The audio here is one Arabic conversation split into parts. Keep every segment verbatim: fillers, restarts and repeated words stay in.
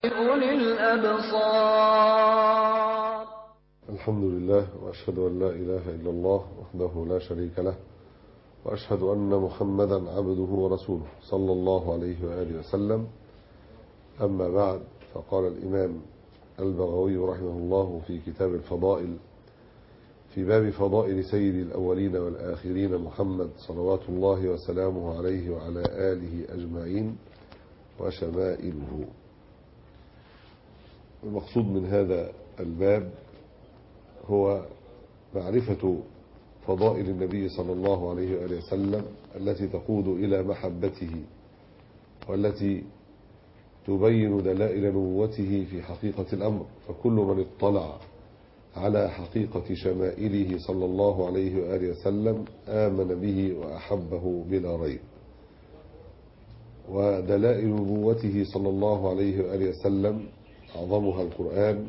أولي الأبصار. الحمد لله، وأشهد أن لا إله إلا الله وحده لا شريك له، وأشهد أن محمدا عبده ورسوله صلى الله عليه وآله وسلم. أما بعد، فقال الإمام البغوي رحمه الله في كتاب الفضائل في باب فضائل سيد الأولين والآخرين محمد صلوات الله وسلامه عليه وعلى آله أجمعين وشمائله. المقصود من هذا الباب هو معرفة فضائل النبي صلى الله عليه وآله وسلم التي تقود إلى محبته، والتي تبين دلائل نبوته في حقيقة الأمر. فكل من اطلع على حقيقة شمائله صلى الله عليه وآله وسلم آمن به وأحبه بلا ريب. ودلائل نبوته صلى الله عليه وآله وسلم أعظمها القرآن،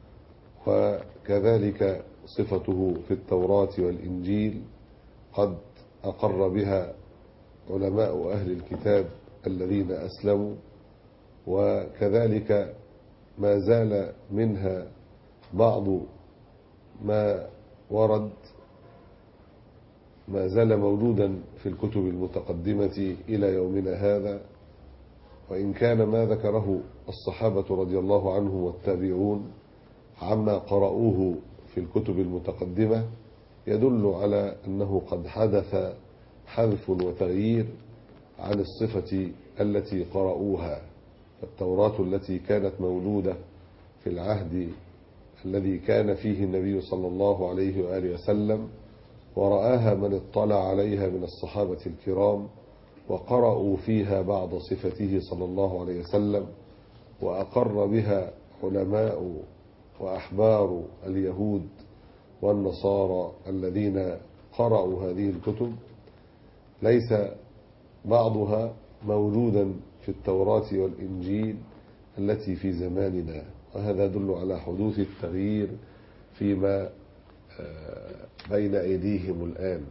وكذلك صفته في التوراة والإنجيل قد أقر بها علماء أهل الكتاب الذين أسلموا، وكذلك ما زال منها بعض ما ورد ما زال موجودا في الكتب المتقدمة إلى يومنا هذا. وإن كان ما ذكره الصحابة رضي الله عنهم والتابعون عما قرأوه في الكتب المتقدمة يدل على أنه قد حدث حذف وتغيير عن الصفة التي قرأوها. التوراة التي كانت موجودة في العهد الذي كان فيه النبي صلى الله عليه وآله وسلم ورآها من اطلع عليها من الصحابة الكرام، وقرأوا فيها بعض صفته صلى الله عليه وسلم، وأقر بها علماء وأحبار اليهود والنصارى الذين قرأوا هذه الكتب. ليس بعضها موجودا في التوراة والإنجيل التي في زماننا، وهذا يدل على حدوث التغيير فيما بين أيديهم الآن.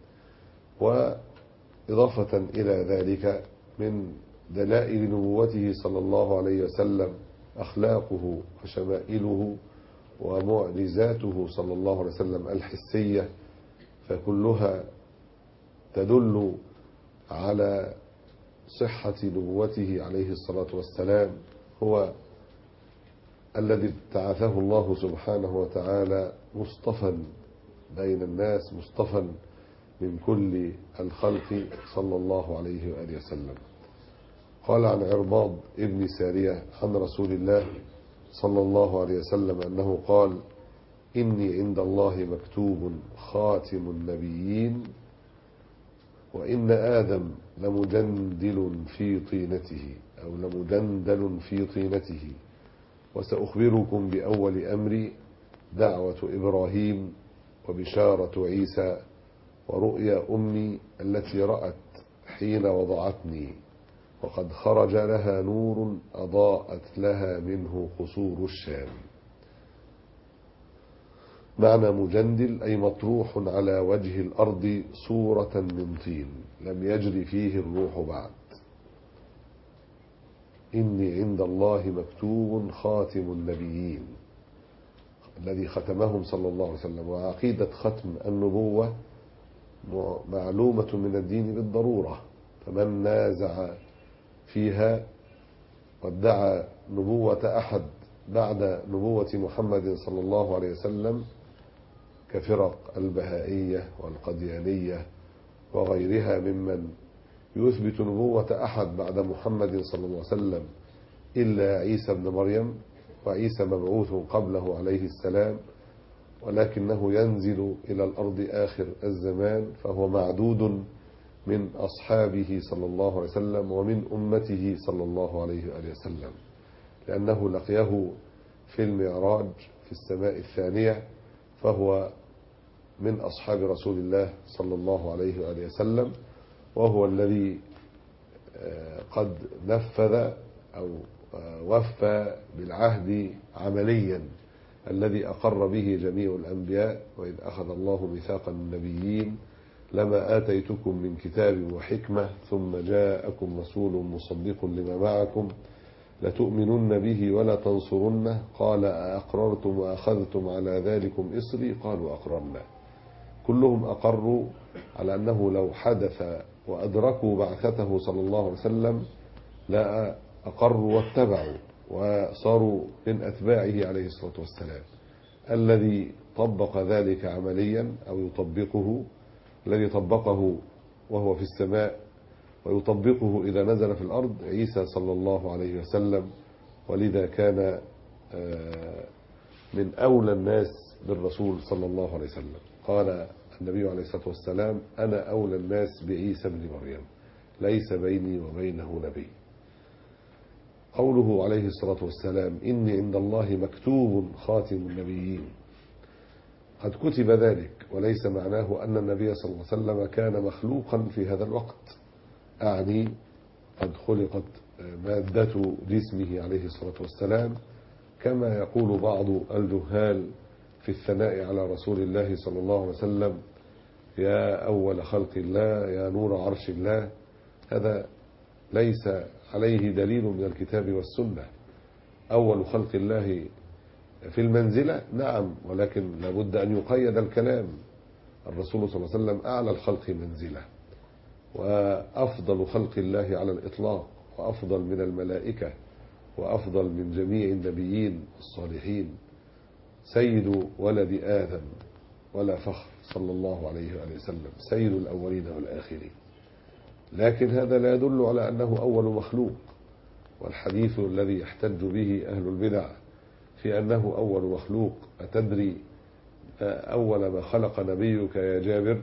وإضافة إلى ذلك من دلائل نبوته صلى الله عليه وسلم أخلاقه وشمائله ومعجزاته صلى الله عليه وسلم الحسية، فكلها تدل على صحة نبوته عليه الصلاة والسلام. هو الذي ابتعثه الله سبحانه وتعالى مصطفى بين الناس، مصطفى من كل الخلق صلى الله عليه وآله وسلم. قال عن عرباض ابن سارية عن رسول الله صلى الله عليه وسلم أنه قال: إني عند الله مكتوب خاتم النبيين، وإن آدم لمجندل في طينته أو لمجندل في طينته، وسأخبركم بأول أمري دعوة إبراهيم وبشارة عيسى ورؤيا أمي التي رأت حين وضعتني، وقد خرج لها نور أضاءت لها منه قصور الشام. معنى مجندل أي مطروح على وجه الأرض صورة من طين لم يجري فيه الروح بعد. إني عند الله مكتوب خاتم النبيين الذي ختمهم صلى الله عليه وسلم. وعقيدة ختم النبوة معلومة من الدين بالضرورة، فمن نازع فيها وادعى نبوة أحد بعد نبوة محمد صلى الله عليه وسلم كفرق البهائية والقديانية وغيرها ممن يثبت نبوة أحد بعد محمد صلى الله عليه وسلم إلا عيسى بن مريم، وعيسى مبعوث قبله عليه السلام، ولكنه ينزل إلى الأرض آخر الزمان، فهو معدود من أصحابه صلى الله عليه وسلم ومن أمته صلى الله عليه وآله وسلم، لأنه لقيه في المعراج في السماء الثانية، فهو من أصحاب رسول الله صلى الله عليه وآله وسلم، وهو الذي قد نفذ أو وفى بالعهد عمليا الذي أقر به جميع الأنبياء. وإذ أخذ الله ميثاق النبيين لما آتيتكم من كتاب وحكمة ثم جاءكم رسول مصدق لما معكم لتؤمنن به ولا تنصرنه قال أأقررتم وأخذتم على ذلكم إصري قالوا أقررنا. كلهم أقروا على أنه لو حدث وأدركوا بعثته صلى الله عليه وسلم لا أقروا واتبعوا وصاروا من أتباعه عليه الصلاة والسلام. الذي طبق ذلك عمليا أو يطبقه، الذي طبقه وهو في السماء ويطبقه إذا نزل في الأرض عيسى صلى الله عليه وسلم. ولذا كان من أولى الناس بالرسول صلى الله عليه وسلم. قال النبي عليه الصلاة والسلام أنا أولى الناس بعيسى بن مريم ليس بيني وبينه نبي. قوله عليه الصلاة والسلام إني عند الله مكتوب خاتم النبيين، قد كتب ذلك، وليس معناه أن النبي صلى الله عليه وسلم كان مخلوقا في هذا الوقت، أعني قد خلقت مادة جسمه عليه الصلاة والسلام كما يقول بعض الجهال في الثناء على رسول الله صلى الله عليه وسلم يا أول خلق الله يا نور عرش الله. هذا ليس عليه دليل من الكتاب والسنة. أول خلق الله في المنزلة نعم، ولكن لابد أن يقيد الكلام. الرسول صلى الله عليه وسلم أعلى الخلق منزلة وأفضل خلق الله على الإطلاق، وأفضل من الملائكة، وأفضل من جميع النبيين الصالحين، سيد ولد آدم ولا فخر صلى الله عليه وآله وسلم، سيد الأولين والآخرين. لكن هذا لا يدل على أنه أول مخلوق. والحديث الذي يحتج به أهل البدع في أنه أول مخلوق، أتدري أول ما خلق نبيك يا جابر؟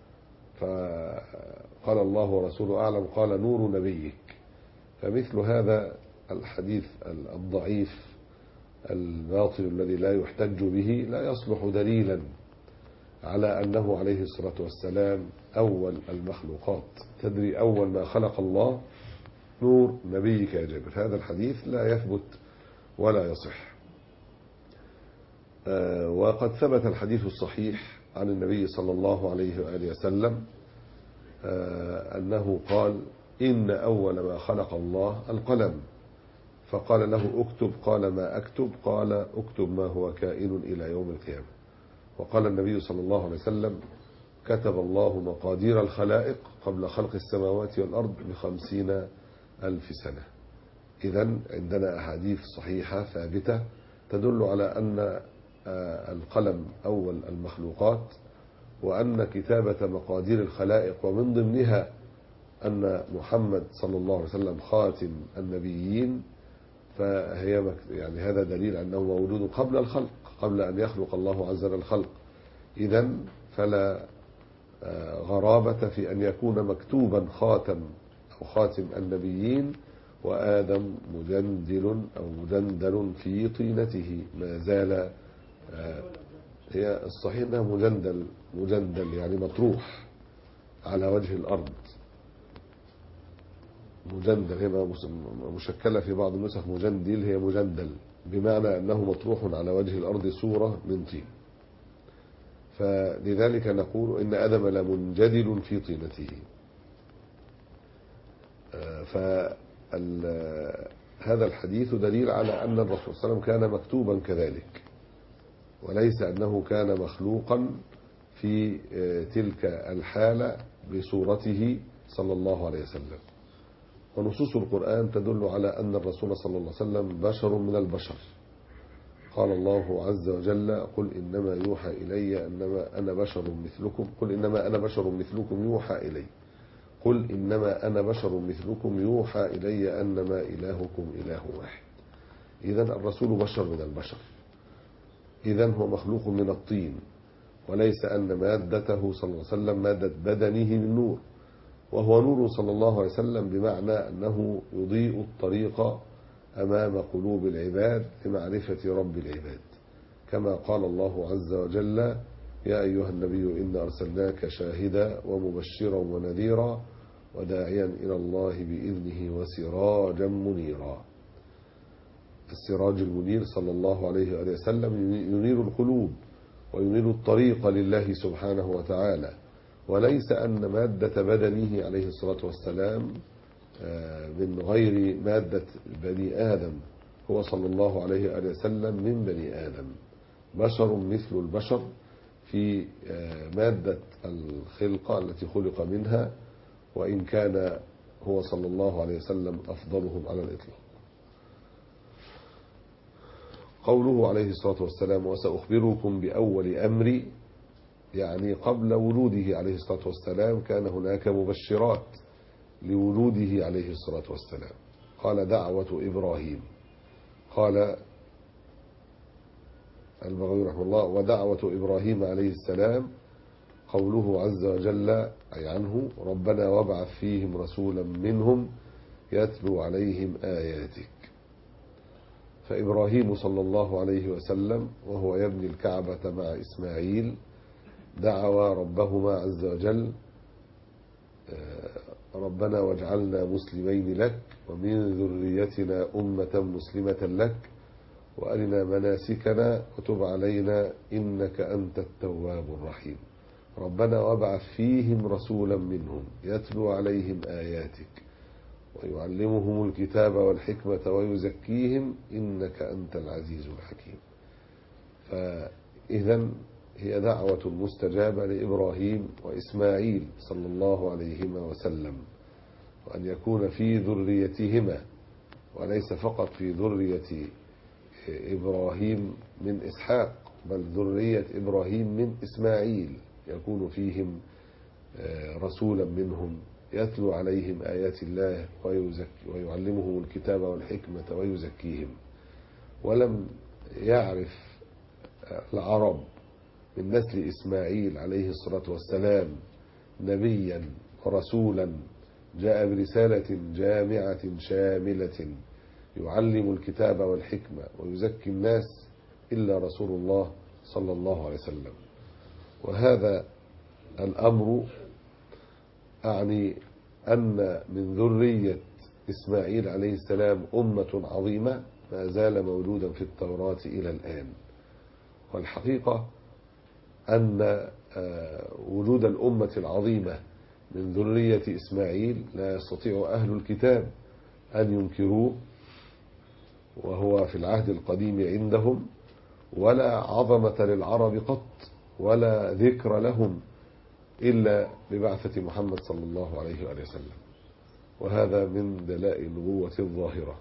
فقال الله ورسوله أعلم قال نور نبيك. فمثل هذا الحديث الضعيف الباطل الذي لا يحتج به لا يصلح دليلا على أنه عليه الصلاة والسلام أول المخلوقات. تدري أول ما خلق الله نور نبيك يا جابر، هذا الحديث لا يثبت ولا يصح. وقد ثبت الحديث الصحيح عن النبي صلى الله عليه وآله وسلم أنه قال إن أول ما خلق الله القلم، فقال له اكتب، قال ما أكتب؟ قال اكتب ما هو كائن إلى يوم القيامة. وقال النبي صلى الله عليه وسلم كتب الله مقادير الخلائق قبل خلق السماوات والأرض بخمسين ألف سنة. إذن عندنا أحاديث صحيحة ثابتة تدل على أن القلم أول المخلوقات، وأن كتابة مقادير الخلائق ومن ضمنها أن محمد صلى الله عليه وسلم خاتم النبيين، فهي يعني هذا دليل أنه موجود قبل الخلق، قبل أن يخلق الله عز وجل الخلق. إذن فلا غرابة في أن يكون مكتوبا خاتم أو خاتم النبيين وآدم مجندل أو مجندل في طينته ما زال. هي الصحيح أنها مجندل، مجندل يعني مطروح على وجه الأرض. مجندل هي مشكلة في بعض النسخ مجندل، هي مجندل بمعنى أنه مطروح على وجه الأرض صورة من طين. فلذلك نقول إن آدم لمنجدل في طينته. فهذا الحديث دليل على أن الرسول صلى الله عليه وسلم كان مكتوبا كذلك، وليس أنه كان مخلوقا في تلك الحالة بصورته صلى الله عليه وسلم. ونصوص القرآن تدل على أن الرسول صلى الله عليه وسلم بشر من البشر. قال الله عز وجل قل إنما يوحى إلي أنما أنا بشر مثلكم قل إنما أنا بشر مثلكم يوحى إلي قل إنما أنا بشر مثلكم يوحى إلي أنما إلهكم إله واحد. إذن الرسول بشر من البشر، إذن هو مخلوق من الطين، وليس أن مادته صلى الله عليه وسلم مادة بدنه من نور. وهو نور صلى الله عليه وسلم بمعنى أنه يضيء الطريق أمام قلوب العباد لمعرفة رب العباد، كما قال الله عز وجل يا أيها النبي إنا أرسلناك شاهدا ومبشرا ونذيرا وداعيا إلى الله بإذنه وسراجا منيرا. السراج المنير صلى الله عليه وآله وسلم ينير القلوب وينير الطريق لله سبحانه وتعالى، وليس أن مادة بدنه عليه الصلاة والسلام من غير مادة بني آدم، هو صلى الله عليه وآله وسلم من بني آدم، بشر مثل البشر في مادة الخلقة التي خلق منها، وإن كان هو صلى الله عليه وسلم أفضلهم على الإطلاق. قوله عليه الصلاة والسلام وسأخبركم بأول أمري، يعني قبل ولوده عليه الصلاة والسلام كان هناك مبشرات لولوده عليه الصلاة والسلام. قال دعوة إبراهيم، قال البغوي رحمه الله ودعوة إبراهيم عليه السلام قوله عز وجل أي عنه ربنا وابعث فيهم رسولا منهم يتلو عليهم آياتك. فإبراهيم صلى الله عليه وسلم وهو يبني الكعبة مع إسماعيل دعوا ربهما عز وجل ربنا واجعلنا مسلمين لك ومن ذريتنا أمة مسلمة لك وأرنا مناسكنا وتب علينا إنك أنت التواب الرحيم. ربنا وابعث فيهم رسولا منهم يتلو عليهم آياتك ويعلمهم الكتاب والحكمة ويزكيهم إنك أنت العزيز الحكيم. فإذا هي دعوة مستجابة لإبراهيم وإسماعيل صلى الله عليهما وسلم، وأن يكون في ذريتهما وليس فقط في ذرية إبراهيم من إسحاق، بل ذرية إبراهيم من إسماعيل يكون فيهم رسولا منهم يتلو عليهم آيات الله ويعلمهم الكتاب والحكمة ويزكيهم. ولم يعرف العرب من نسل إسماعيل عليه الصلاة والسلام نبيا ورسولا جاء برسالة جامعة شاملة يعلم الكتاب والحكمة ويزكي الناس إلا رسول الله صلى الله عليه وسلم. وهذا الأمر أعني أن من ذرية إسماعيل عليه السلام أمة عظيمة ما زال مولودا في التوراة إلى الآن. والحقيقة أن وجود الأمة العظيمة من ذرية إسماعيل لا يستطيع أهل الكتاب أن ينكروه، وهو في العهد القديم عندهم، ولا عظمة للعرب قط ولا ذكر لهم إلا ببعثة محمد صلى الله عليه وآله وسلم، وهذا من دلائل النبوة الظاهرة.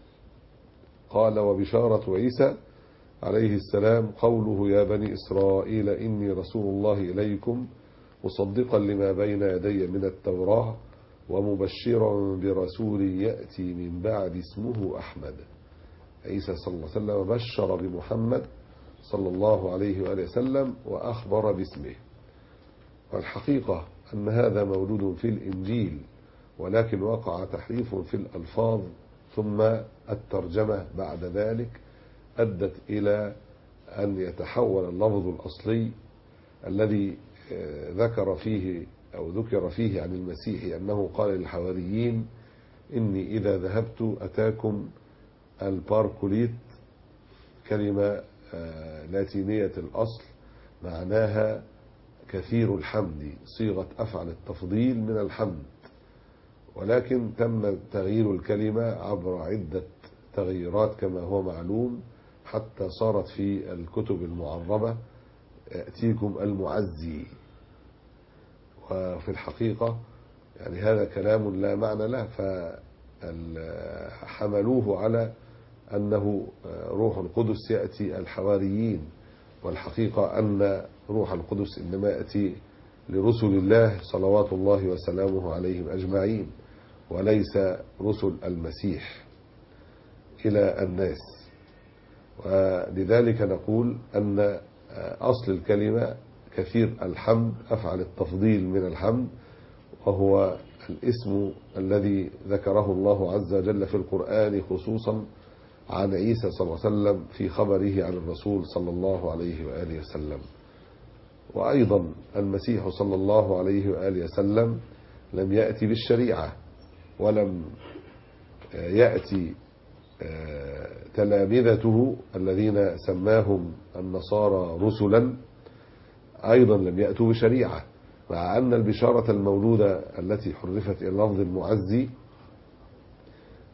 قال وبشارة عيسى عليه السلام قوله يا بني إسرائيل إني رسول الله إليكم مصدقا لما بين يدي من التوراة ومبشرا برسول يأتي من بعد اسمه أحمد. عيسى صلى الله عليه وسلم بشر بمحمد صلى الله عليه وآله وسلم وأخبر باسمه. والحقيقة أن هذا مولود في الإنجيل، ولكن وقع تحريف في الألفاظ ثم الترجمة بعد ذلك أدت إلى أن يتحول اللفظ الأصلي الذي ذكر فيه أو ذكر فيه عن المسيح أنه قال للحواريين إني إذا ذهبت أتاكم الباركوليت، كلمة لاتينية الأصل معناها كثير الحمد، صيغة أفعل التفضيل من الحمد، ولكن تم تغيير الكلمة عبر عدة تغييرات كما هو معلوم، حتى صارت في الكتب المعربة يأتيكم المعزي. وفي الحقيقة يعني هذا كلام لا معنى له، فحملوه على أنه روح القدس يأتي الحواريين، والحقيقة أن روح القدس إنما يأتي لرسل الله صلوات الله وسلامه عليهم أجمعين، وليس رسل المسيح إلى الناس. ولذلك نقول أن أصل الكلمة كثير الحمد، أفعل التفضيل من الحمد، وهو الاسم الذي ذكره الله عز وجل في القرآن خصوصا عن عيسى صلى الله عليه وسلم في خبره عن الرسول صلى الله عليه وآله وسلم. وأيضا المسيح صلى الله عليه وآله وسلم لم يأتي بالشريعة، ولم يأتي تلامذته الذين سماهم النصارى رسلا أيضا لم يأتوا بشريعة، مع أن البشارة المولودة التي حرفت إلى لفظ المعزي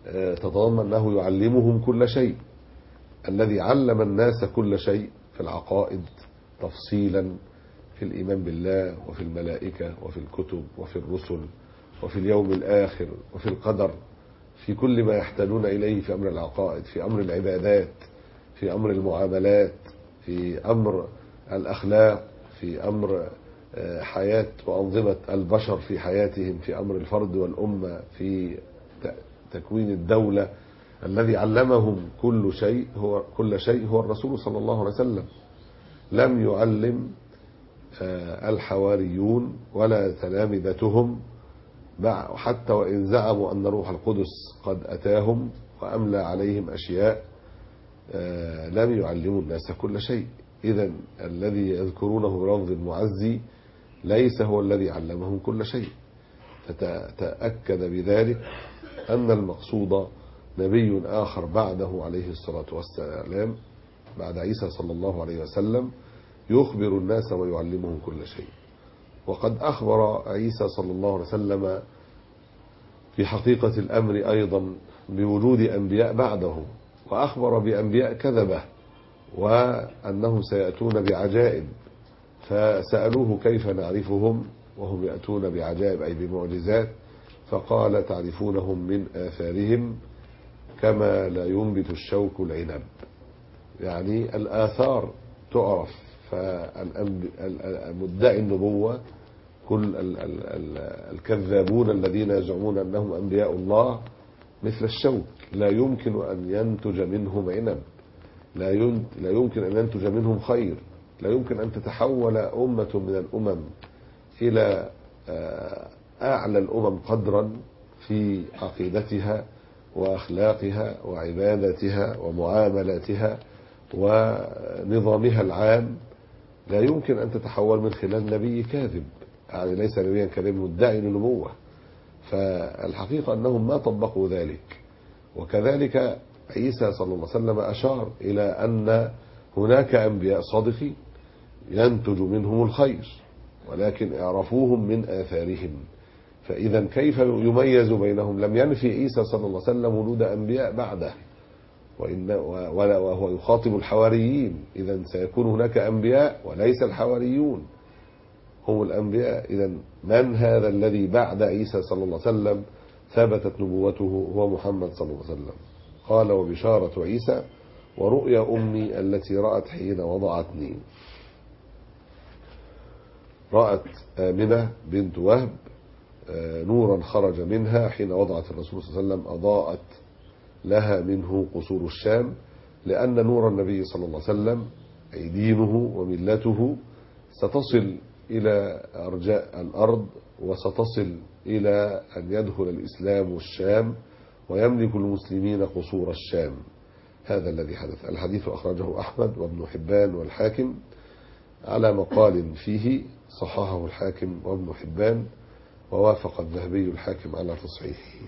تتضمن أنه يعلمهم كل شيء، الذي علم الناس كل شيء في العقائد تفصيلا، في الإيمان بالله وفي الملائكة وفي الكتب وفي الرسل وفي اليوم الآخر وفي القدر، في كل ما يحتاجون إليه في أمر العقائد، في أمر العبادات، في أمر المعاملات، في أمر الأخلاق، في أمر حياة وأنظمة البشر في حياتهم، في أمر الفرد والأمة، في تكوين الدولة. الذي علمهم كل شيء هو كل شيء هو الرسول صلى الله عليه وسلم. لم يعلم الحواريون ولا تلامذتهم، حتى وإن زعموا أن روح القدس قد أتاهم وأملى عليهم أشياء، لم يعلموا الناس كل شيء. إذن الذي يذكرونه بلفظ المعزي ليس هو الذي علمهم كل شيء. فتأكد بذلك أن المقصود نبي آخر بعده عليه الصلاة والسلام، بعد عيسى صلى الله عليه وسلم، يخبر الناس ويعلمهم كل شيء. وقد أخبر عيسى صلى الله عليه وسلم في حقيقة الأمر أيضا بوجود أنبياء بعده، وأخبر بأنبياء كذبة وأنهم سيأتون بعجائب، فسألوه كيف نعرفهم وهم يأتون بعجائب أي بمعجزات، فقال تعرفونهم من آثارهم كما لا ينبت الشوك العنب. يعني الآثار تعرف. فمدعي النبوة كل الكذابون الذين يزعمون أنهم أنبياء الله مثل الشوك، لا يمكن أن ينتج منهم عنب، لا يمكن أن ينتج منهم خير، لا يمكن أن تتحول أمة من الأمم إلى أعلى الأمم قدرا في عقيدتها وأخلاقها وعبادتها ومعاملاتها ونظامها العام. لا يمكن أن تتحول من خلال نبي كاذب، يعني ليس نبيا كاذب مدعي للنبوة. فالحقيقة أنهم ما طبقوا ذلك. وكذلك عيسى صلى الله عليه وسلم أشار إلى أن هناك أنبياء صادقين ينتج منهم الخير، ولكن اعرفوهم من آثارهم. فإذا كيف يميز بينهم؟ لم ينفي عيسى صلى الله عليه وسلم وجود أنبياء بعده، وإن وهو يخاطب الحواريين. إذا سيكون هناك أنبياء وليس الحواريون هم الأنبياء. إذا من هذا الذي بعد عيسى صلى الله عليه وسلم ثبتت نبوته؟ هو محمد صلى الله عليه وسلم. قال وبشارة عيسى ورؤيا أمي التي رأت حين وضعتني. رأت آمنة بنت وهب نورا خرج منها حين وضعت الرسول صلى الله عليه وسلم، أضاءت لها منه قصور الشام، لأن نور النبي صلى الله عليه وسلم أي دينه وملته ستصل إلى أرجاء الأرض، وستصل إلى أن يدخل الإسلام الشام ويملك المسلمين قصور الشام. هذا الذي حدث. الحديث أخرجه أحمد وابن حبان والحاكم على مقال فيه، صححه الحاكم وابن حبان، ووافق الذهبي الحاكم على تصحيحه.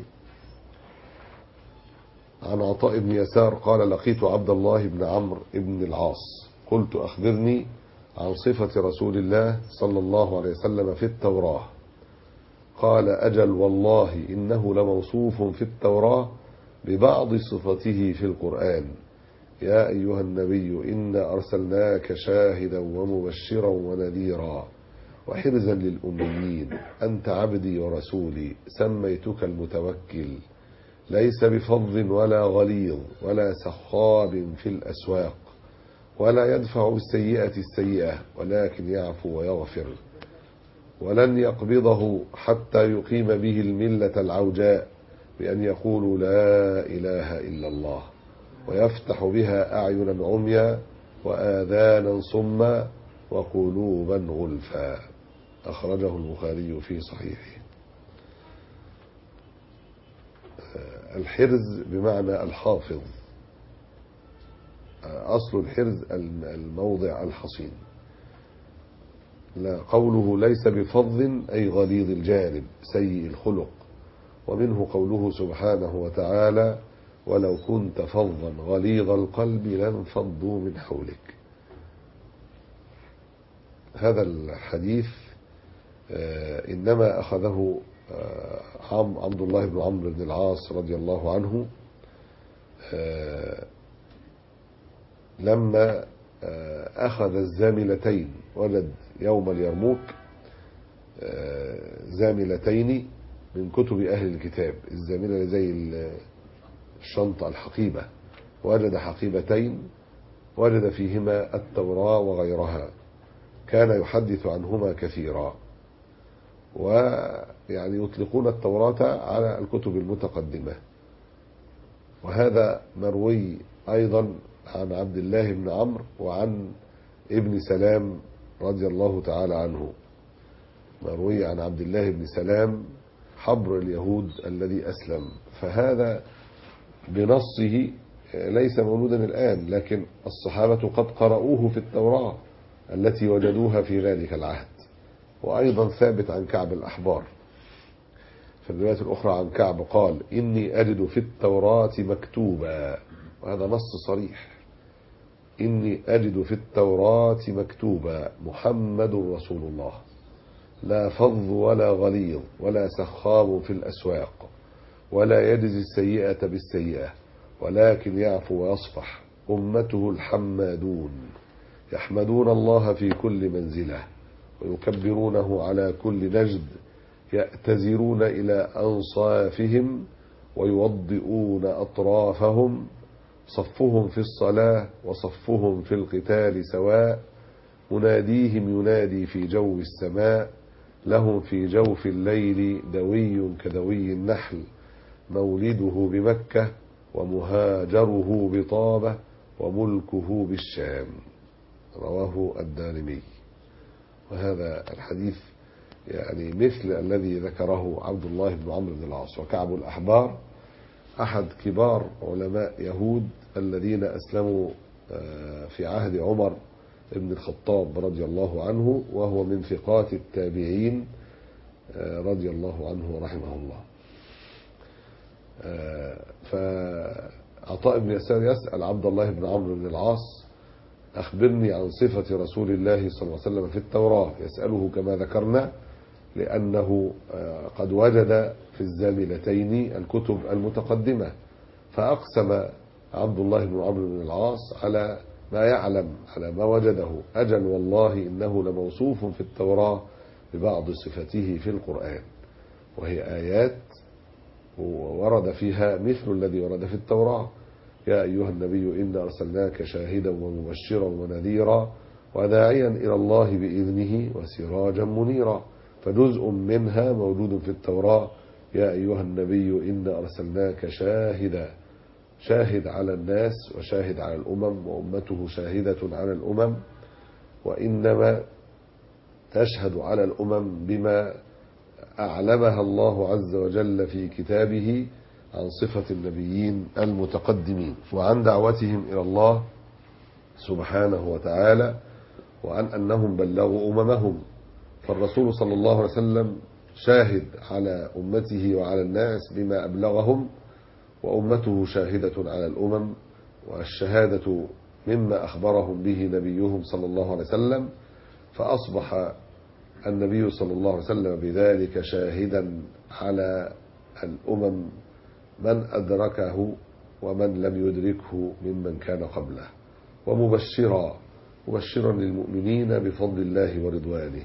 عن عطاء بن يسار قال لقيت عبد الله بن عمرو بن العاص قلت أخبرني عن صفة رسول الله صلى الله عليه وسلم في التوراة. قال أجل والله إنه لموصوف في التوراة ببعض صفته في القرآن. يا أيها النبي إنا أرسلناك شاهدا ومبشرا ونذيرا وحرزا للأميين أنت عبدي ورسولي سميتك المتوكل ليس بفظ ولا غليظ ولا سخاب في الأسواق ولا يدفع بالسيئة السيئة ولكن يعفو ويغفر ولن يقبضه حتى يقيم به الملة العوجاء بأن يقولوا لا إله إلا الله ويفتح بها أعينا عميا وآذانا صما وقلوبا غلفا. أخرجه البخاري في صحيحه. الحرز بمعنى الحافظ، أصل الحرز الموضع الحصين. لا قوله ليس بفظ أي غليظ الجانب سيء الخلق، ومنه قوله سبحانه وتعالى ولو كنت فظا غليظ القلب لانفضوا من حولك. هذا الحديث إنما أخذه عبد الله بن عمرو بن العاص رضي الله عنه لما أخذ الزاملتين، وجد يوم اليرموك زاملتين من كتب أهل الكتاب، الزاملة زي الشنطة الحقيبة، وجد حقيبتين وجد فيهما التوراة وغيرها، كان يحدث عنهما كثيرا، ويعني يطلقون التوراة على الكتب المتقدمة. وهذا مروي أيضا عن عبد الله بن عمرو وعن ابن سلام رضي الله تعالى عنه، مروي عن عبد الله بن سلام حبر اليهود الذي أسلم، فهذا بنصه ليس مولودا الآن، لكن الصحابة قد قرأوه في التوراة التي وجدوها في ذلك العهد. وأيضا ثابت عن كعب الأحبار في الرواية الأخرى عن كعب قال: إني أجد في التوراة مكتوبا، وهذا نص صريح، إني أجد في التوراة مكتوبا محمد رسول الله، لا فظ ولا غليظ ولا سخاب في الأسواق، ولا يجزي السيئة بالسيئة، ولكن يعفو ويصفح، أمته الحمادون يحمدون الله في كل منزلة، ويكبرونه على كل نجد، يأتزرون إلى أنصافهم ويوضئون أطرافهم، صفهم في الصلاة وصفهم في القتال سواء، مناديهم ينادي في جو السماء، لهم في جوف الليل دوي كدوي النحل، مولده بمكة ومهاجره بطابة وملكه بالشام. رواه الدارمي. وهذا الحديث يعني مثل الذي ذكره عبد الله بن عمرو بن العاص. وكعب الأحبار أحد كبار علماء يهود الذين أسلموا في عهد عمر بن الخطاب رضي الله عنه، وهو من ثقات التابعين رضي الله عنه ورحمه الله. فعطاء بن يسار يسأل عبد الله بن عمرو بن العاص: أخبرني عن صفة رسول الله صلى الله عليه وسلم في التوراة. يسأله كما ذكرنا لأنه قد وجد في الزاملتين الكتب المتقدمة، فأقسم عبد الله بن عمرو بن العاص على ما يعلم، على ما وجده: أجل والله إنه لموصوف في التوراة ببعض صفته في القرآن، وهي آيات ورد فيها مثل الذي ورد في التوراة: يا أيها النبي إنا أرسلناك شاهدا ومبشرا ونذيرا وداعيا إلى الله بإذنه وسراجا منيرا. فجزء منها موجود في التوراة: يا أيها النبي إنا أرسلناك شاهدا، شاهد على الناس وشاهد على الأمم، وأمته شاهدة على الأمم، وإنما تشهد على الأمم بما أعلمها الله عز وجل في كتابه عن صفة النبيين المتقدمين وعن دعوتهم إلى الله سبحانه وتعالى، وعن أنهم بلغوا أممهم. فالرسول صلى الله عليه وسلم شاهد على أمته وعلى الناس بما أبلغهم، وأمته شاهدة على الأمم، والشهادة مما أخبرهم به نبيهم صلى الله عليه وسلم. فأصبح النبي صلى الله عليه وسلم بذلك شاهدا على الأمم، من أدركه ومن لم يدركه ممن كان قبله، ومبشرا مبشرا للمؤمنين بفضل الله ورضوانه،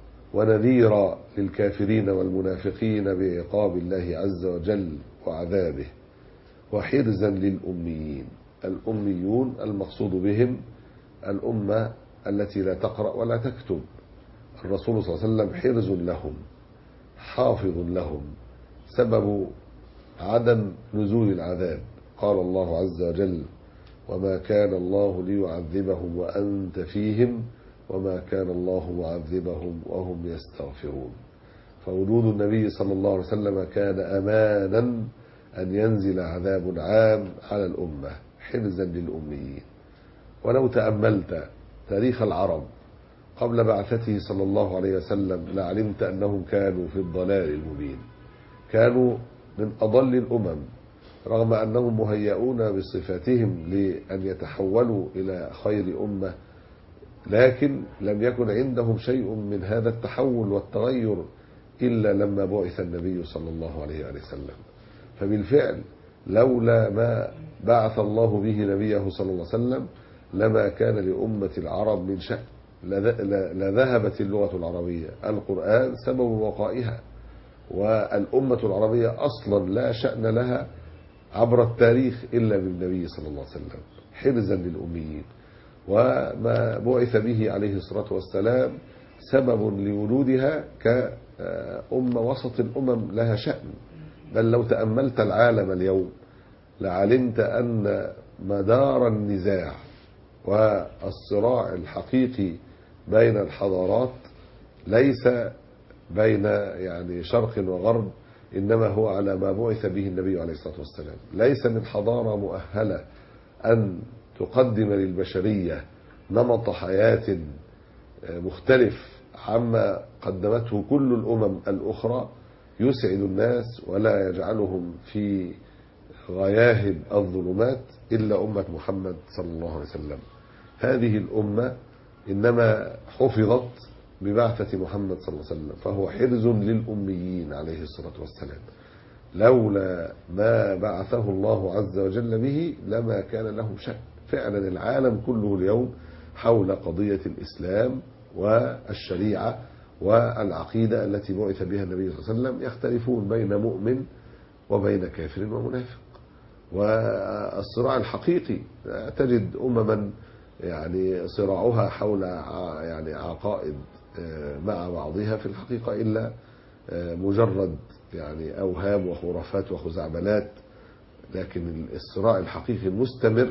ونذيرا للكافرين والمنافقين بعقاب الله عز وجل وعذابه، وحرزا للأميين. الأميون المقصود بهم الأمة التي لا تقرأ ولا تكتب. الرسول صلى الله عليه وسلم حرز لهم، حافظ لهم، سبب عدم نزول العذاب. قال الله عز وجل: وما كان الله ليعذبهم وأنت فيهم وما كان الله معذبهم وهم يستغفرون. فوجود النبي صلى الله عليه وسلم كان أمانا أن ينزل عذاب عام على الأمة حرزا للأميين. ولو تأملت تاريخ العرب قبل بعثته صلى الله عليه وسلم لعلمت أنهم كانوا في الضلال المبين، كانوا من أضل الأمم، رغم أنهم مهيئون بصفاتهم لأن يتحولوا إلى خير أمة، لكن لم يكن عندهم شيء من هذا التحول والتغير إلا لما بعث النبي صلى الله عليه وسلم. فبالفعل لولا ما بعث الله به نبيه صلى الله عليه وسلم لما كان لأمة العرب من شأن، لذهبت اللغة العربية القرآن سبب وقائها، والأمة العربية أصلا لا شأن لها عبر التاريخ إلا بالنبي صلى الله عليه وسلم حرزا للأميين. وما بعث به عليه الصلاة والسلام سبب لولودها كأمة وسط الأمم لها شأن. بل لو تأملت العالم اليوم لعلمت أن مدار النزاع والصراع الحقيقي بين الحضارات ليس بين يعني شرق وغرب، إنما هو على ما بعث به النبي عليه الصلاة والسلام. ليس من حضارة مؤهلة أن تقدم للبشرية نمط حياة مختلف عما قدمته كل الأمم الأخرى يسعد الناس ولا يجعلهم في غياهب الظلمات إلا أمة محمد صلى الله عليه وسلم. هذه الأمة إنما حفظت ببعثة محمد صلى الله عليه وسلم، فهو حرز للأميين عليه الصلاة والسلام. لولا ما بعثه الله عز وجل به لما كان له شأن. فعلا العالم كله اليوم حول قضية الإسلام والشريعة والعقيدة التي بعث بها النبي صلى الله عليه وسلم يختلفون بين مؤمن وبين كافر ومنافق. والصراع الحقيقي تجد أمما يعني صراعها حول يعني عقائد مع بعضها في الحقيقة إلا مجرد يعني أوهام وخرافات وخزعبلات، لكن الصراع الحقيقي المستمر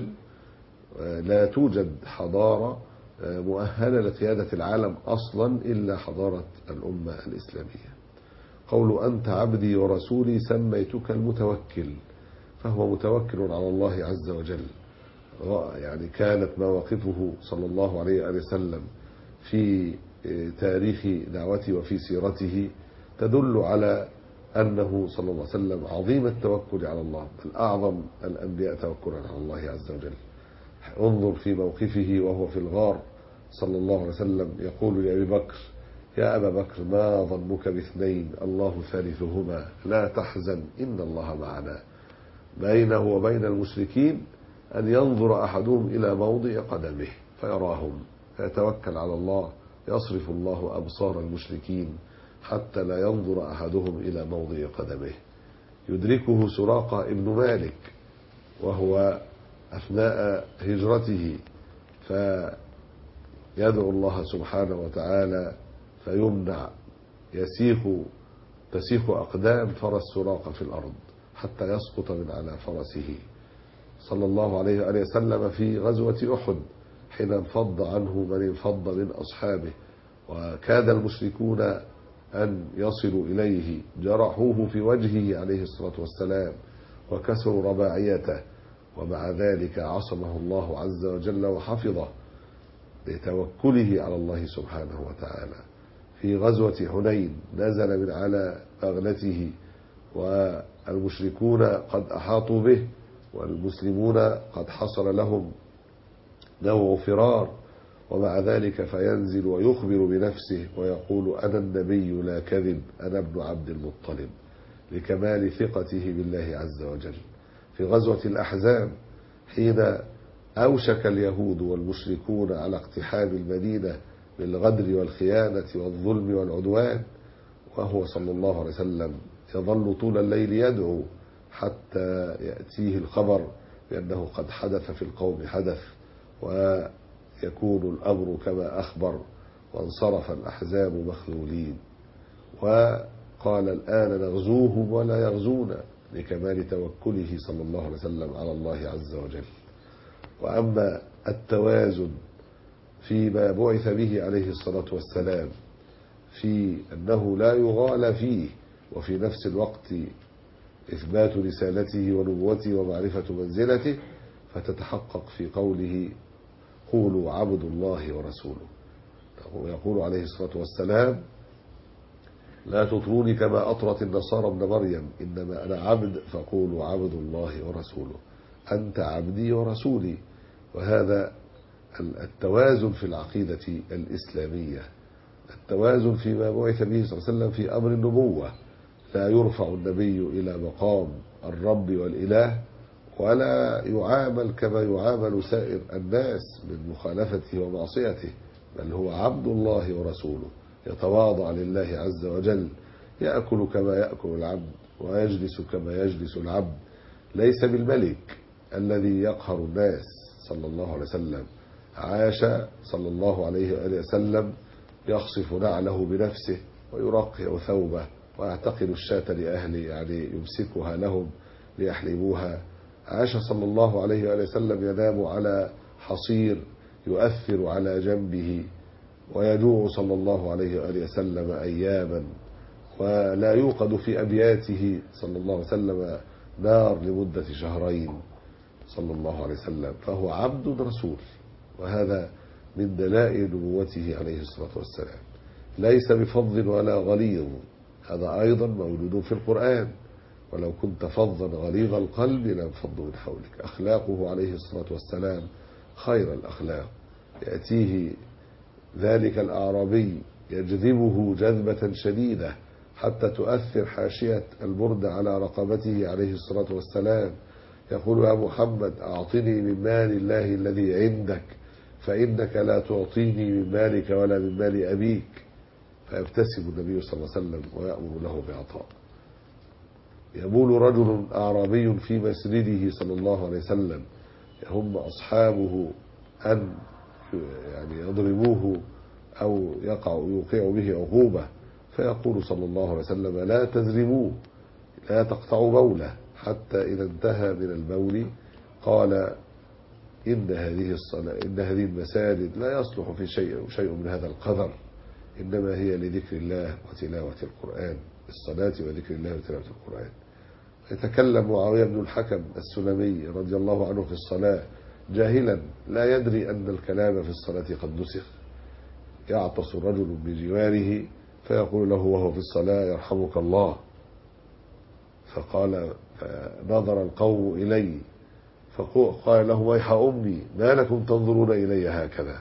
لا توجد حضارة مؤهلة لقيادة العالم أصلا إلا حضارة الأمة الإسلامية. قول أنت عبدي ورسولي سميتك المتوكل، فهو متوكل على الله عز وجل. يعني كانت مواقفه صلى الله عليه وسلم في تاريخ دعوته وفي سيرته تدل على أنه صلى الله عليه وسلم عظيم التوكل على الله، بل أعظم الأنبياء توكلا على الله عز وجل. انظر في موقفه وهو في الغار صلى الله عليه وسلم يقول لأبي بكر يا أبا بكر ما ظنك باثنين الله ثالثهما لا تحزن إن الله معنا. بينه وبين المشركين أن ينظر أحدهم إلى موضع قدمه فيراهم فيتوكل على الله، يصرف الله أبصار المشركين حتى لا ينظر أحدهم إلى موضع قدمه. يدركه سراقة ابن مالك وهو أثناء هجرته فيدعو الله سبحانه وتعالى فيمنع، يسيخ تسيخ أقدام فرس سراقة في الأرض حتى يسقط من على فرسه صلى الله عليه وآله وسلم في غزوة أحد حين انفض عنه من انفض من أصحابه وكاد المشركون أن يصلوا إليه، جرحوه في وجهه عليه الصلاة والسلام وكسروا رباعيته، ومع ذلك عصمه الله عز وجل وحفظه لتوكله على الله سبحانه وتعالى. في غزوة حنين نزل من على بغلته والمشركون قد أحاطوا به والمسلمون قد حصل لهم نوع فرار، ومع ذلك فينزل ويخبر بنفسه ويقول أنا النبي لا كذب أنا ابن عبد المطلب، لكمال ثقته بالله عز وجل. في غزوة الأحزاب حين أوشك اليهود والمشركون على اقتحام المدينة بالغدر والخيانة والظلم والعدوان، وهو صلى الله عليه وسلم يظل طول الليل يدعو حتى يأتيه الخبر بأنه قد حدث في القوم حدث ويكون الأمر كما أخبر، وانصرف الأحزاب مخذولين وقال الآن نغزوهم ولا يغزونا، لكمال توكله صلى الله عليه وسلم على الله عز وجل. وأما التوازن فيما بعث به عليه الصلاة والسلام في أنه لا يغال فيه وفي نفس الوقت إثبات رسالته ونبوته ومعرفة منزلته، فتتحقق في قوله قولوا عبد الله ورسوله. ويقول عليه الصلاة والسلام لا تطروني كما أطرت النصارى ابن مريم إنما أنا عبد فقولوا عبد الله ورسوله، أنت عبدي ورسولي. وهذا التوازن في العقيدة الإسلامية التوازن فيما بعث به صلى الله عليه وسلم في أمر النبوة، لا يرفع النبي إلى مقام الرب والإله ولا يعامل كما يعامل سائر الناس من مخالفته ومعصيته، بل هو عبد الله ورسوله يتواضع لله عز وجل، يأكل كما يأكل العبد ويجلس كما يجلس العبد، ليس بالملك الذي يقهر الناس صلى الله عليه وسلم. عاش صلى الله عليه وآله وسلم يخصف نعله بنفسه ويرقع ثوبه ويعتقل الشاة لأهله، يعني يمسكها لهم ليحلبوها. عاش صلى الله عليه وآله وسلم ينام على حصير يؤثر على جنبه، ويجوع صلى الله عليه وآله وسلم أياما، ولا يوقد في أبياته صلى الله عليه وسلم نار لمدة شهرين صلى الله عليه وسلم، فهو عبد رسول، وهذا من دلائل نبوته عليه الصلاة والسلام. ليس بفظ ولا غليظ، هذا أيضا موجود في القرآن، ولو كنت فظا غليظ القلب لانفضوا من حولك. أخلاقه عليه الصلاة والسلام خير الأخلاق، يأتيه ذلك الأعرابي يجذبه جذبة شديدة حتى تؤثر حاشية البرد على رقبته عليه الصلاة والسلام، يقول: يا محمد أعطني من مال الله الذي عندك، فإنك لا تعطيني من مالك ولا من مال أبيك. فيبتسم النبي صلى الله عليه وسلم ويأمر له بعطاء. يبول رجل أعرابي في مسجده صلى الله عليه وسلم، هم أصحابه أن يعني يضربوه أو يقع يوقع به عقوبة، فيقول صلى الله عليه وسلم: لا تزرموه، لا تقطعوا بوله، حتى إذا انتهى من البول قال: إن هذه الصلاة إن هذه المساجد لا يصلح في شيء شيء من هذا القدر، إنما هي لذكر الله وتلاوة القرآن، الصلاة وذكر الله وتلاوة القرآن. يتكلم معاوية بن الحكم السلمي رضي الله عنه في الصلاة جاهلا لا يدري أن الكلام في الصلاة قد نسخ، يعطس رجل بجواره فيقول له وهو في الصلاة: يرحمك الله. فقال فنظر القوم إلي فقال له: ويح أمي، ما لكم تنظرون إلي هكذا؟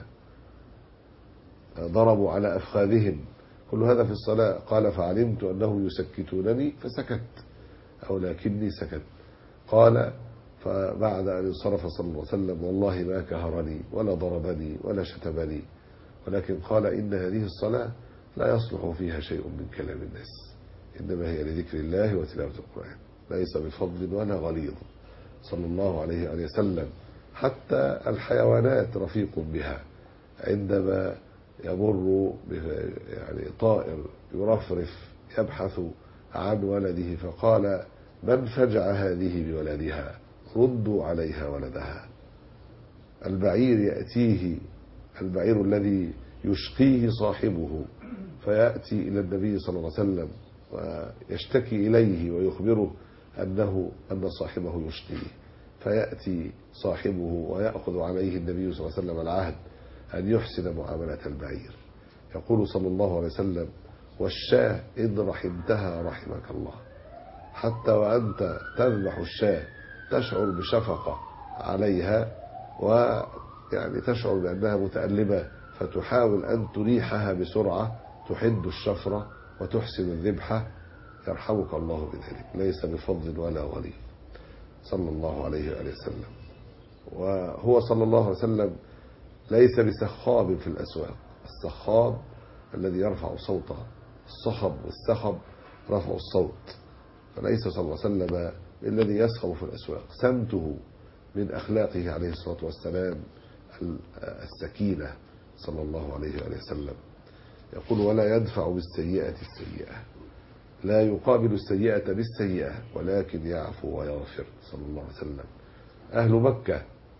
ضربوا على أفخاذهم. كل هذا في الصلاة. قال: فعلمت أنهم يسكتونني فسكت، أو لكني سكت. قال: فبعد أن انصرف صلى الله عليه وسلم: والله ما كهرني ولا ضربني ولا شتمني، ولكن قال: إن هذه الصلاة لا يصلح فيها شيء من كلام الناس، إنما هي لذكر الله وتلاوة القرآن، ليس بفضل ولا غليظ صلى الله عليه وآله وسلم. حتى الحيوانات رفيق بها، عندما يمر يعني طائر يرفرف يبحث عن ولده فقال: من فجع هذه بولدها؟ ردوا عليها ولدها. البعير يأتيه البعير الذي يشقيه صاحبه، فيأتي إلى النبي صلى الله عليه وسلم ويشتكي إليه ويخبره أنه أن صاحبه يشقيه، فيأتي صاحبه ويأخذ عليه النبي صلى الله عليه وسلم العهد أن يحسن معاملة البعير. يقول صلى الله عليه وسلم: والشاة إن رحمتها رحمك الله. حتى وأنت تذبح الشاة تشعر بشفقة عليها، ويعني تشعر بأنها متألمة، فتحاول أن تريحها بسرعة، تحد الشفرة وتحسن الذبحة. يرحمك الله بذلك، ليس بفضل ولا غليظ صلى الله عليه وآله وسلم. وهو صلى الله عليه وسلم ليس بسخاب في الأسواق. السخاب الذي يرفع صوته، الصخب والسخب رفع الصوت، فليس صلى الله عليه وسلم الذي يسخب في الأسواق. سمته من أخلاقه عليه الصلاة والسلام السكينة صلى الله عليه وآله وسلم. يقول: ولا يدفع بالسيئة السيئة، لا يقابل السيئة بالسيئة، ولكن يعفو ويغفر صلى الله عليه وسلم. أهل مكة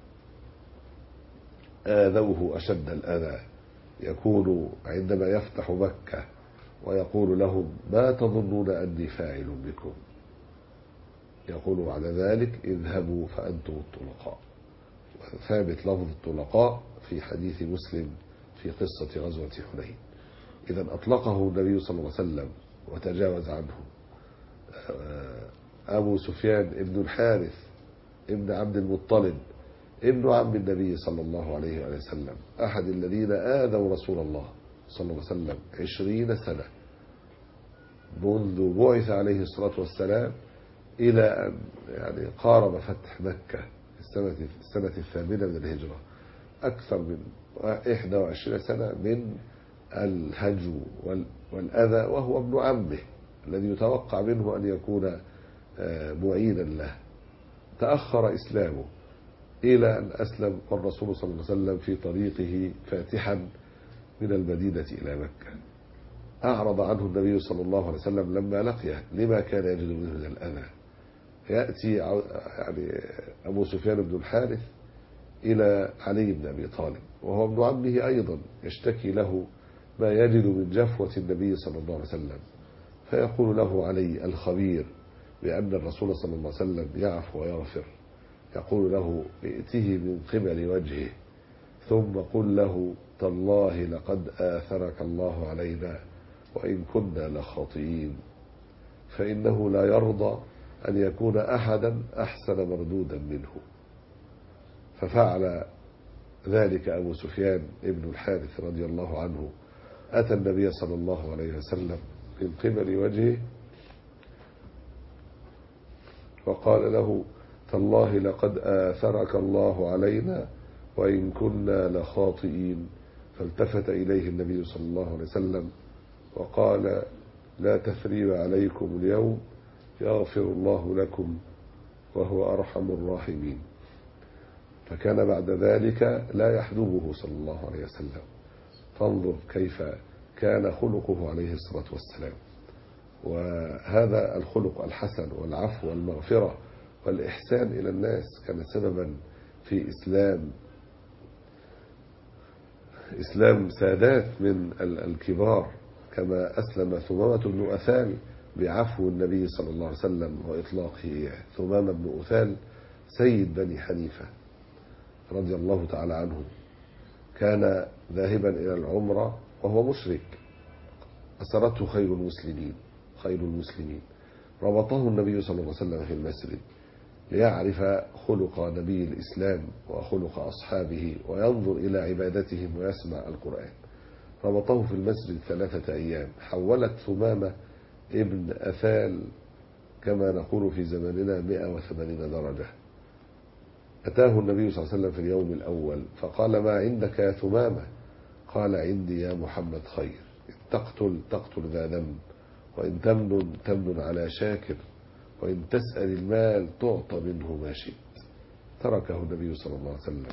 آذوه أشد الأذى، يكون عندما يفتح مكة ويقول لهم: ما تظنون أني فاعل بكم؟ يقول بعد ذلك: اذهبوا فأنتم الطلقاء. ثابت لفظ الطلقاء في حديث مسلم في قصة غزوة حنين. إذا أطلقه النبي صلى الله عليه وسلم وتجاوز عنه. أبو سفيان ابن الحارث ابن عبد المطلب ابن عم النبي صلى الله عليه وسلم، أحد الذين آذوا رسول الله صلى الله عليه وسلم عشرين سنة منذ بعث عليه الصلاة والسلام إلى أن يعني قارب فتح مكة السنة, السنة الثامنة من الهجرة، أكثر من إحدى وعشرين سنة من الهجو والأذى، وهو ابن عمه الذي يتوقع منه أن يكون معينا له. تأخر إسلامه إلى أن أسلم والرسول صلى الله عليه وسلم في طريقه فاتحا من المدينة إلى مكة. أعرض عنه النبي صلى الله عليه وسلم لما لقيه لما كان يجد منه من الأذى. يأتي يعني أبو سفيان بن الحارث إلى علي بن أبي طالب وهو ابن عمه أيضا، يشتكي له ما يجد من جفوة النبي صلى الله عليه وسلم، فيقول له علي الخبير بأن الرسول صلى الله عليه وسلم يعفو ويغفر، يقول له ائته من قبل وجهه ثم قل له تالله لقد آثرك الله علينا وإن كنا لخاطئين، فإنه لا يرضى أن يكون أحدا أحسن مردودا منه. ففعل ذلك أبو سفيان ابن الحارث رضي الله عنه، أتى النبي صلى الله عليه وسلم من قبل وجهه وقال له تالله لقد آثرك الله علينا وإن كنا لخاطئين، فالتفت إليه النبي صلى الله عليه وسلم وقال لا تثريب عليكم اليوم يغفر الله لكم وهو أرحم الراحمين. فكان بعد ذلك لا يحجبه صلى الله عليه وسلم. فانظر كيف كان خلقه عليه الصلاة والسلام. وهذا الخلق الحسن والعفو والمغفرة والإحسان إلى الناس كان سببا في إسلام إسلام سادات من الكبار، كما أسلم ثمامة بن أثال بعفو النبي صلى الله عليه وسلم وإطلاقه إياه. ثمامة بن أثال سيد بني حنيفة رضي الله تعالى عنه، كان ذاهبا إلى العمرة وهو مشرك، أسرته خير المسلمين خير المسلمين ربطه النبي صلى الله عليه وسلم في المسجد ليعرف خلق نبي الإسلام وخلق أصحابه وينظر إلى عبادتهم ويسمع القرآن. ربطه في المسجد ثلاثة أيام. حولت ثمامة ابن أثال كما نقول في زماننا مئة وثمانين درجة. أتاه النبي صلى الله عليه وسلم في اليوم الأول فقال ما عندك يا ثمامة؟ قال عندي يا محمد خير، إن تقتل تقتل ذا ذنب، وإن تمن تمن على شاكر، وإن تسأل المال تعطى منه ما شئت. تركه النبي صلى الله عليه وسلم.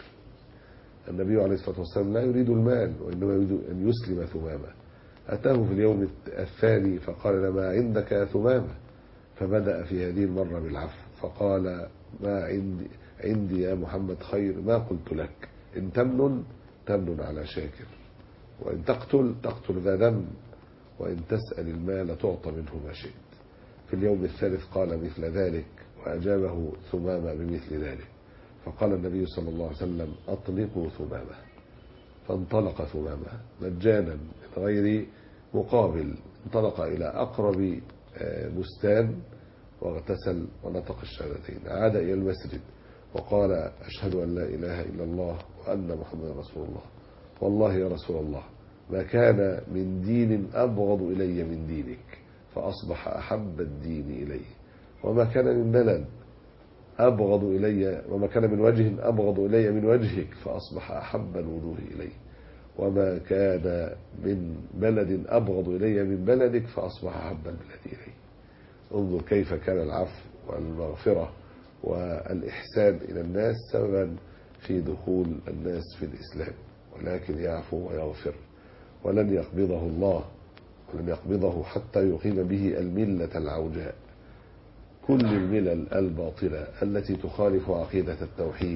النبي عليه الصلاة والسلام لا يريد المال وإنما يريد أن يسلم ثمامة. أتاه في اليوم الثاني فقال ما عندك يا ثمامة؟ فبدأ في هذه المرة بالعفو فقال ما عندي عندي يا محمد خير ما قلت لك، إن تمن تمن على شاكر، وإن تقتل تقتل ذا ذنب، وإن تسأل المال تعطى منه ما شئت. في اليوم الثالث قال مثل ذلك وأجابه ثمامة بمثل ذلك. فقال النبي صلى الله عليه وسلم أطلقوا ثمامة. فانطلق ثمامة مجانا من غير مقابل، انطلق إلى أقرب بستان واغتسل ونطق الشهادتين. عاد إلى المسجد وقال أشهد أن لا إله إلا الله وأن محمد رسول الله. والله يا رسول الله ما كان من دين أبغض إلي من دينك، فأصبح أحب الدين إلي، وما كان من بلد أبغض إلي وما كان من وجه أبغض إلي من وجهك، فأصبح أحب الوجوه إلي، وما كان من بلد أبغض إلي من بلدك، فأصبح أحب البلاد إلي. انظر كيف كان العفو والمغفرة والإحسان إلى الناس سببا في دخول الناس في الإسلام. ولكن يعفو ويغفر، ولن يقبضه الله ولن يقبضه حتى يقيم به الملة العوجاء. كل الملل الباطلة التي تخالف عقيدة التوحيد،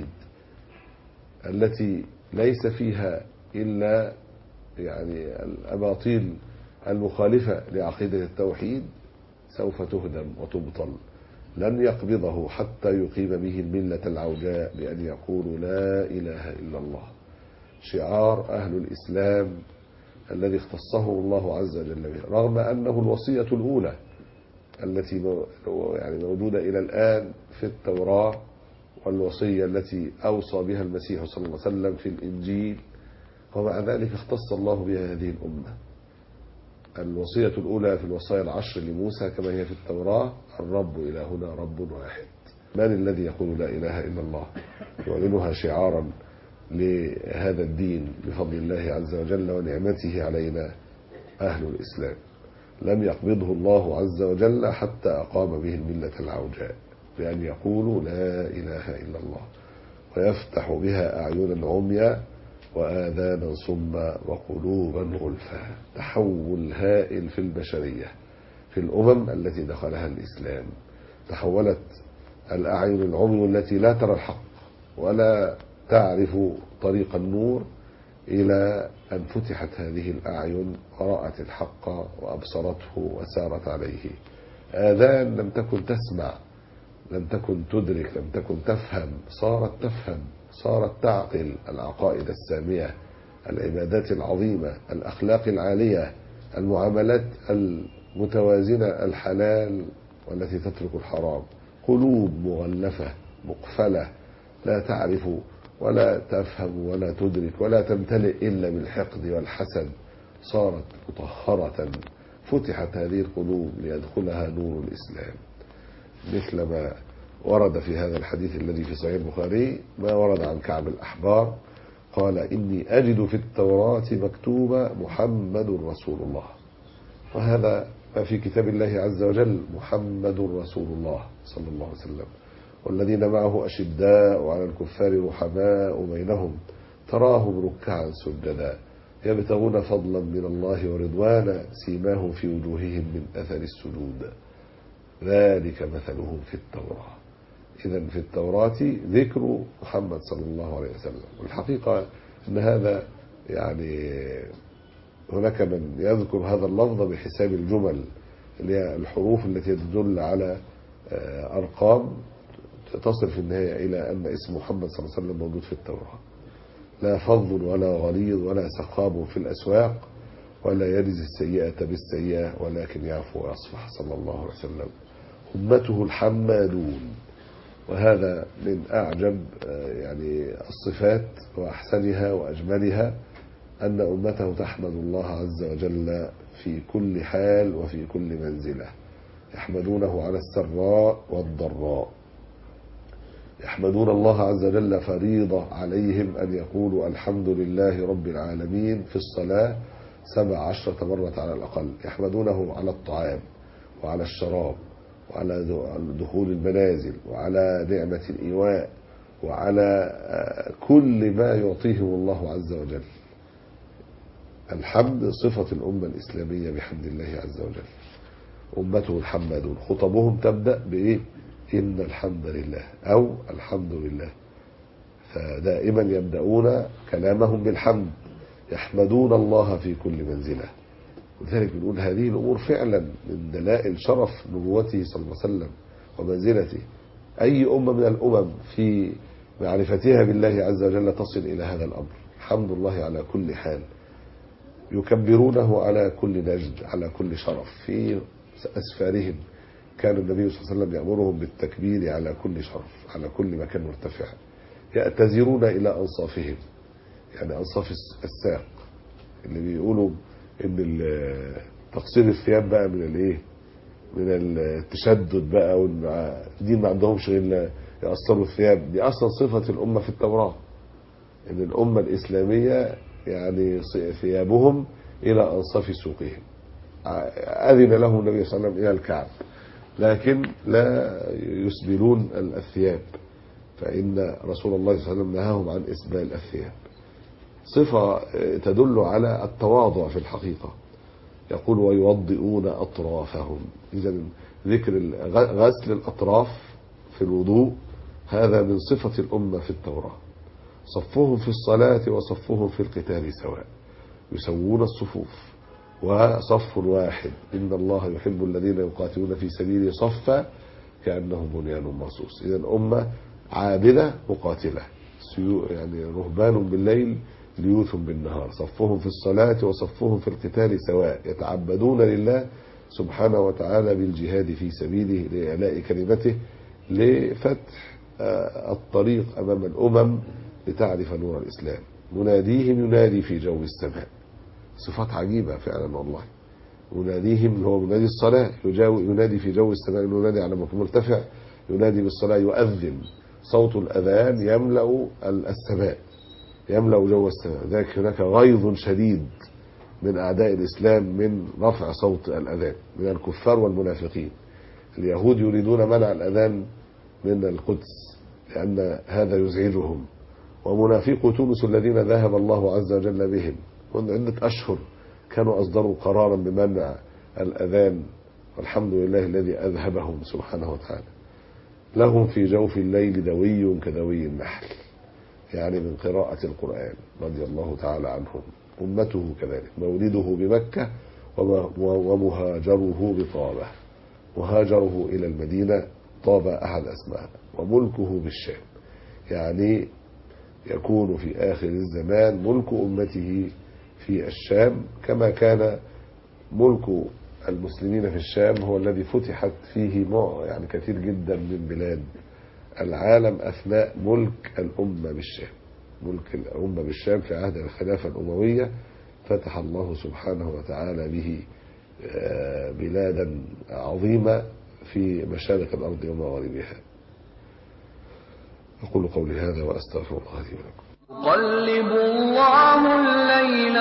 التي ليس فيها إلا يعني الأباطيل المخالفة لعقيدة التوحيد، سوف تهدم وتبطل. لن يقبضه حتى يقيم به الملة العوجاء بأن يقولوا لا إله إلا الله، شعار أهل الإسلام الذي اختصه الله عز وجل به، رغم أنه الوصية الأولى التي يعني موجودة إلى الآن في التوراة، والوصية التي أوصى بها المسيح صلى الله عليه وسلم في الإنجيل، ومع ذلك اختص الله بها هذه الأمة. الوصية الأولى في الوصايا العشر لموسى كما هي في التوراة: الرب إلهنا رب واحد. من الذي يقول لا إله إلا الله يعلنها شعارا لهذا الدين بفضل الله عز وجل ونعمته علينا؟ أهل الإسلام. لم يقبضه الله عز وجل حتى أقام به الملة العوجاء بأن يقولوا لا إله إلا الله، ويفتح بها أعينا عميا وآذانا صما وقلوبا غلفا. تحول هائل في البشرية في الأمم التي دخلها الإسلام. تحولت الأعين العمي التي لا ترى الحق ولا تعرف طريق النور إلى أن فتحت هذه الأعين ورأت الحق وأبصرته وسارت عليه. آذان لم تكن تسمع، لم تكن تدرك، لم تكن تفهم، صارت تفهم، صارت تعقل العقائد السامية، العبادات العظيمة، الأخلاق العالية، المعاملات المتوازنة، الحلال والتي تترك الحرام. قلوب مغلفة مقفلة لا تعرف ولا تفهم ولا تدرك ولا تمتلئ إلا بالحقد والحسد، صارت مطهرة. فتحت هذه القلوب ليدخلها نور الإسلام، مثل ما ورد في هذا الحديث الذي في صحيح البخاري ما ورد عن كعب الأحبار قال: إني أجد في التوراة مكتوبة محمد رسول الله. وهذا ما في كتاب الله عز وجل: محمد رسول الله صلى الله عليه وسلم، والذين معه أشداء على الكفار رحماء بينهم تراهم ركعا سجدا يبتغون فضلا من الله ورضوانا سيماهم في وجوههم من أثر السجود ذلك مثلهم في التوراة. إذن في التوراة ذكر محمد صلى الله عليه وسلم. والحقيقة أن هذا يعني هناك من يذكر هذا اللفظ بحساب الجمل اللي هي الحروف التي تدل على أرقام تصل في النهاية إلى أن اسم محمد صلى الله عليه وسلم موجود في التوراة. لا فظ ولا غليظ ولا سخاب في الأسواق ولا يجزي السيئة بالسيئة ولكن يعفو ويصفح صلى الله عليه وسلم. أمته الحمادون. وهذا من أعجب يعني الصفات وأحسنها وأجملها أن أمته تحمد الله عز وجل في كل حال وفي كل منزلة. يحمدونه على السراء والضراء. يحمدون الله عز وجل فريضة عليهم أن يقولوا الحمد لله رب العالمين في الصلاة سبع عشرة مرة على الأقل. يحمدونه على الطعام وعلى الشراب وعلى دخول المنازل وعلى نعمة الإيواء وعلى كل ما يعطيهم الله عز وجل. الحمد صفة الأمة الإسلامية بحمد الله عز وجل. أمته الحمادون. خطبهم تبدأ بإيه؟ إن الحمد لله أو الحمد لله. فدائما يبدأون كلامهم بالحمد، يحمدون الله في كل منزلة. ولذلك بنقول هذه الأمور فعلا من دلائل شرف نبوته صلى الله عليه وسلم ومنزلته. أي أمة من الأمم في معرفتها بالله عز وجل تصل إلى هذا الأمر. حمد الله على كل حال. يكبرونه على كل نجد، على كل شرف. في أسفارهم كان النبي صلى الله عليه وسلم يأمرهم بالتكبير على كل شرف، على كل مكان مرتفع. يأتزرون إلى أنصافهم، يعني أنصاف الساق، اللي بيقولوا إن تقصير الثياب بقى من الإيه؟ من التشدد بقى، والدين ما عندهمش غير يقصروا الثياب. دي أصلا صفة الأمة في التوراة، إن الأمة الإسلامية يعني ثيابهم إلى أنصاف سوقهم. أذن لهم النبي صلى الله عليه وسلم إلى الكعب، لكن لا يسبلون الثياب، فإن رسول الله صلى الله عليه وسلم نهاهم عن إسبال الثياب. صفة تدل على التواضع في الحقيقة. يقول ويوضئون أطرافهم. إذا ذكر غسل الأطراف في الوضوء هذا من صفة الأمة في التوراة. صفهم في الصلاة وصفهم في القتال سواء، يسوون الصفوف وصف واحد. إن الله يحب الذين يقاتلون في سبيله صفا كأنهم بنيان مرصوص. إذا أمة عابدة مقاتلة، يعني رهبان بالليل ليوث بالنهار. صفهم في الصلاة وصفهم في القتال سواء، يتعبدون لله سبحانه وتعالى بالجهاد في سبيله لإعلاء كلمته، لفتح الطريق أمام الأمم لتعرف نور الإسلام. مناديهم ينادي في جو السماء. صفات عجيبة فعلا والله. مناديهم هو منادي الصلاة، ينادي في جو السماء، ينادي على مرتفع، ينادي بالصلاة، يؤذن، صوت الأذان يملأ السماء، يملأ جو السماء. ذلك هناك غيظ شديد من أعداء الإسلام من رفع صوت الأذان، من الكفار والمنافقين. اليهود يريدون منع الأذان من القدس لأن هذا يزعجهم، ومنافقو تونس الذين ذهب الله عز وجل بهم منذ عدة أشهر كانوا أصدروا قرارا بمنع الأذان، والحمد لله الذي أذهبهم سبحانه وتعالى. لهم في جوف الليل دوي كدوي النحل، يعني من قراءة القرآن، رضي الله تعالى عنهم. أمته كذلك، مولده بمكة ومهاجره بطابة، مهاجره إلى المدينة طابة أحد أسمائها، وملكه بالشام، يعني يكون في آخر الزمان ملك أمته في الشام، كما كان ملك المسلمين في الشام هو الذي فتحت فيه يعني كثير جدا من بلاد العالم أثناء ملك الأمة بالشام. ملك الأمة بالشام في عهد الخلافة الأموية فتح الله سبحانه وتعالى به بلادا عظيمة في مشارق الأرض ومغاربها. أقول قولي هذا وأستغفر الله لي ولكم. يقلب الله الليل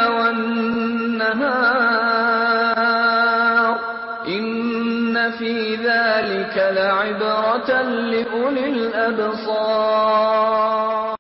والنهار إن في ذلك لعبرة لأولي الأبصار.